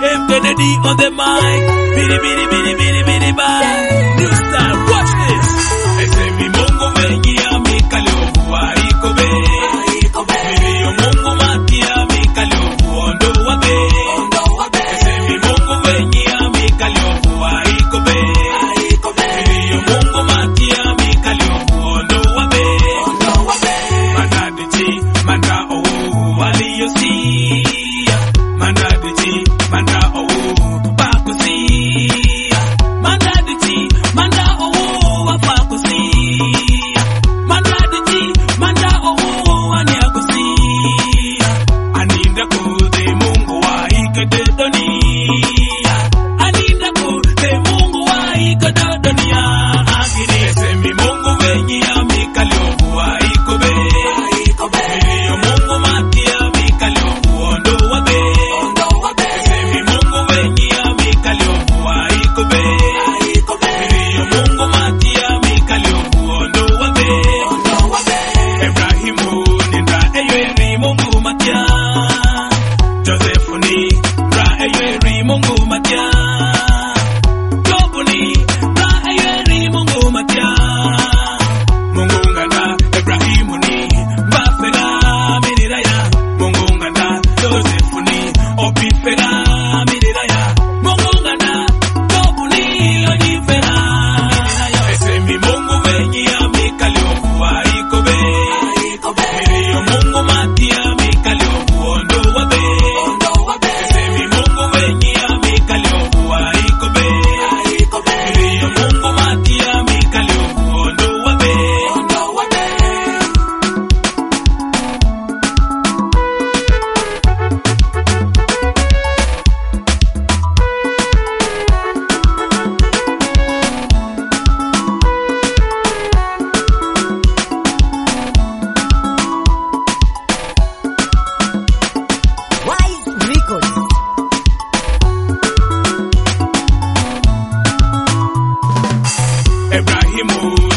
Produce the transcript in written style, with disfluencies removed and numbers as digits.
M. Kennedy on the mic. Bidi bidi bidi bidi bidi bang. New style, watch this. Esemi Mungu mengi amikaliwa ikobe. Miriyo Mungu makia amikaliwa ndo wabe. Esemi Mungu mengi amikaliwa ikobe. Miriyo Mungu makia amikaliwa ndo wabe. Mandadichi manda owu waliyosia. Mandadichi manda owu bakusia. Mandadichi manda owu wafakusia. Mandadichi manda owu aniakusia. Aninda kude Mungu wa ikede dunia. Aninda kude Mungu wa ikede dunia. Agiri esemi Mungu wengi amikaliwa wa ikobe. Miriyo Mungu makia amikaliwa ndo wabe. Esemi Mungu wengi amikaliwa wa ikobe. Miriyo Mungu makia amikaliwa ndo wabe. Ibrahimu nindra eyeri Mungu makia. Josefu ni ra eyeri Mungu makia. Jobu ni ra eyeri Mungu makia. Mungu nganda Ibrahimu ni bafera miriraya. Mungu nganda Josefu ni opifera miriraya. Mungu nganda Jobu ni lojifera miriraya. Esemi Mungu wengi amikaliwa ikobe. Miriyo Mungu makia amikaliwa ndo wabe. Esemi Mungu wengi amikaliwa ikobe. Miriyo Mungu makia amikaliwa ndo wabe. Wise Records. Ibrahimu